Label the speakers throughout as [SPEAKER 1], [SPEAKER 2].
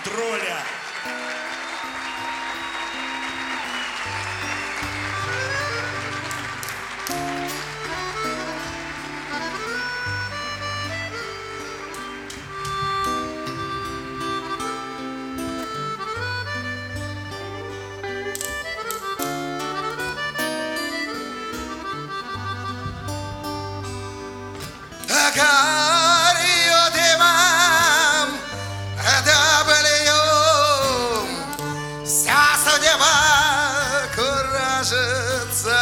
[SPEAKER 1] тролля.
[SPEAKER 2] Вся судьба куражится,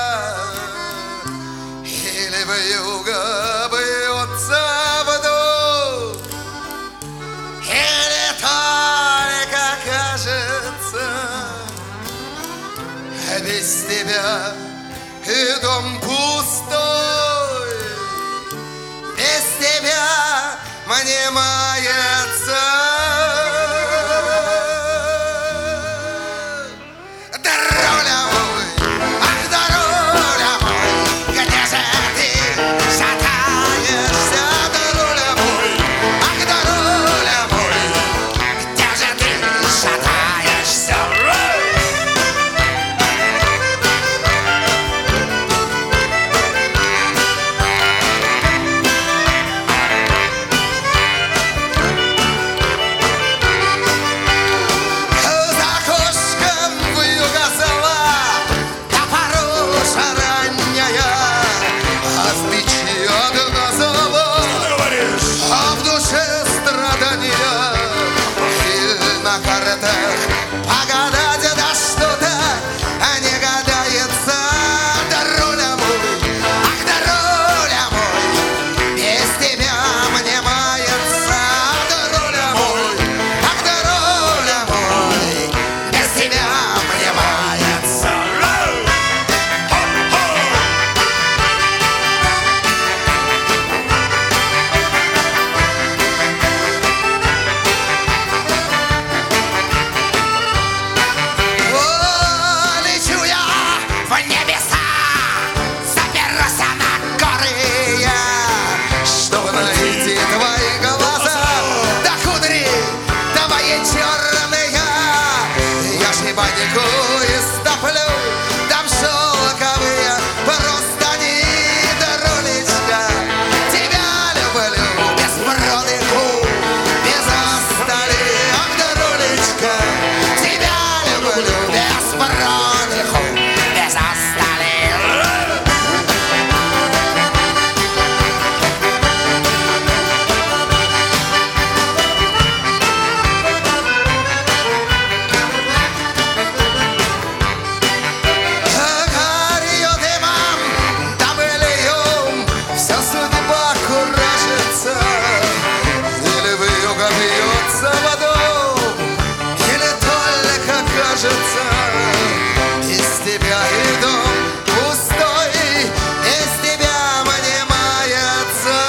[SPEAKER 2] или вьюга бьется вдруг, или только кажется, без тебя и дом пустой, без тебя мне мается. Погадать да что-то не гадается, даруля мой, ах, даруля мой, без тебя мне мается, даруля мой, ах, даруля мой, без тебя мне мается. Без тебя и дом пустой, без тебя мне мается.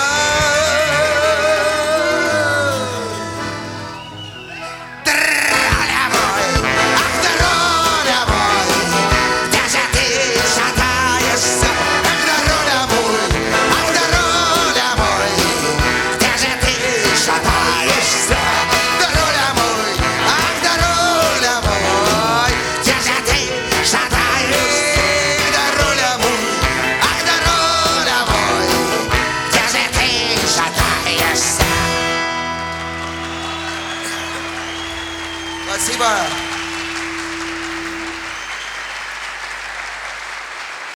[SPEAKER 2] Даруля мой, ах, даруля мой, где же ты шатаешься? Ах, даруля мой, где же ты шатаешься? Даруля мой, ах, даруля мой, где же ты шатаешься? Даруля мой, ах, даруля мой, где же ты шатаешься? Спасибо.